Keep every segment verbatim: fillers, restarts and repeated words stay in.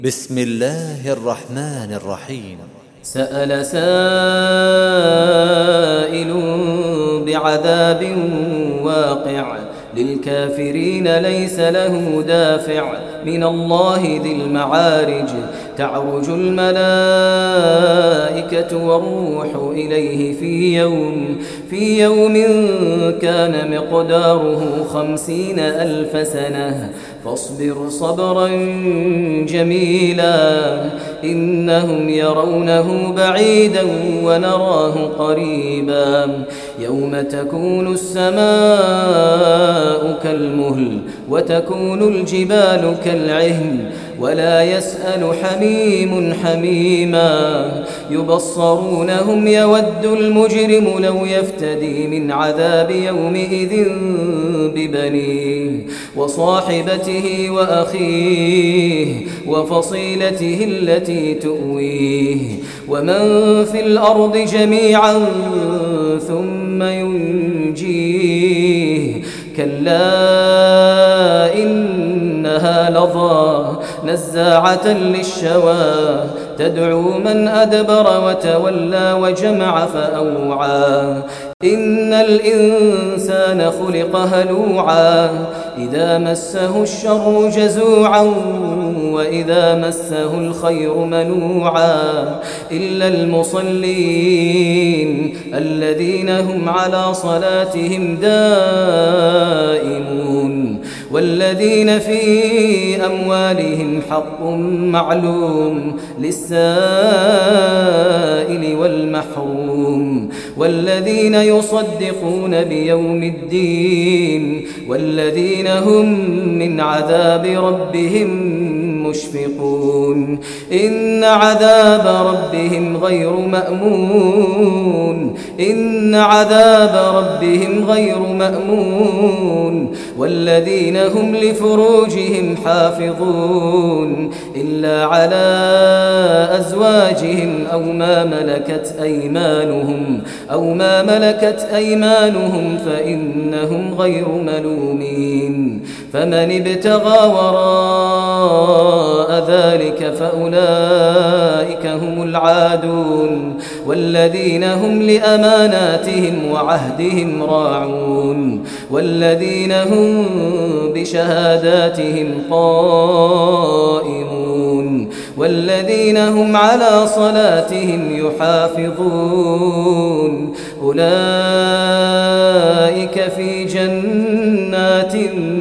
بسم الله الرحمن الرحيم. سأل سائل بعذاب واقع للكافرين ليس له دافع من الله ذي المعارج تعرج الملائكة والروح إليه في يوم في يوم كان مقداره خمسين ألف سنة فاصبر صبرا جميلا إنهم يرونه بعيدا ونراه قريبا يوم تكون السماء كالمهل وتكون الجبال كالعهن ولا يسأل حميم حميما يبصرونهم يود المجرم لو يفتدي من عذاب يومئذ ببنيه وصاحبته وأخيه وفصيلته التي تؤويه ومن في الأرض جميعا ثم ينجيه كلا إنها لظى نزاعة للشوى تدعو من أدبر وتولى وجمع فأوعى إن الإنسان خلق هلوعا إذا مسه الشر جزوعا وإذا مسه الخير منوعا إلا المصلين الذين هم على صلاتهم دائمون والذين في أموالهم حق معلوم للسائل والمحروم والذين يصدقون بيوم الدين والذين هم من عذاب ربهم مشفقون إن عذاب ربهم غير مأمون إن عذاب ربهم غير مأمون والذين هم لفروجهم حافظون إلا على أزواجهم أو ما ملكت أيمانهم أو ما ملكت أيمانهم فإنهم غير ملومين فمن ابتغى وراء ذلك فأولئك هم العادون والذين هم لأماناتهم وعهدهم راعون والذين هم بشهاداتهم قائمون والذين هم على صلاتهم يحافظون أولئك في جنات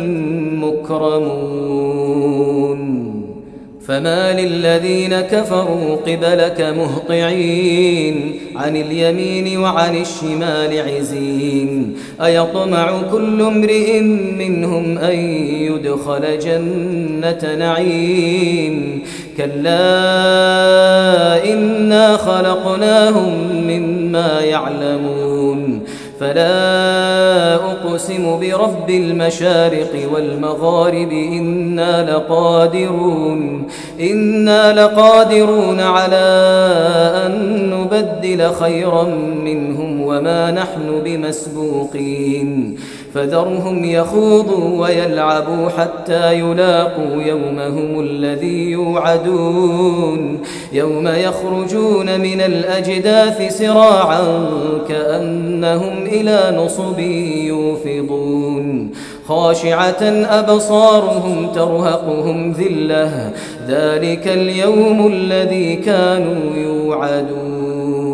مكرمون فما للذين كفروا قبلك مهطعين عن اليمين وعن الشمال عزين أيطمع كل امرئ منهم أن يدخل جنة نعيم كلا إنا خلقناهم مما يعلمون فلا أقسم برب المشارق والمغارب إنا لقادرون إنا لقادرون على أن نبدل خيرا منهم وما نحن بمسبوقين فذرهم يخوضوا ويلعبوا حتى يلاقوا يومهم الذي يوعدون يوم يخرجون من الأجداث سراعا كأنهم إلى نصب يوفضون خاشعة أبصارهم ترهقهم ذلة ذلك اليوم الذي كانوا يوعدون.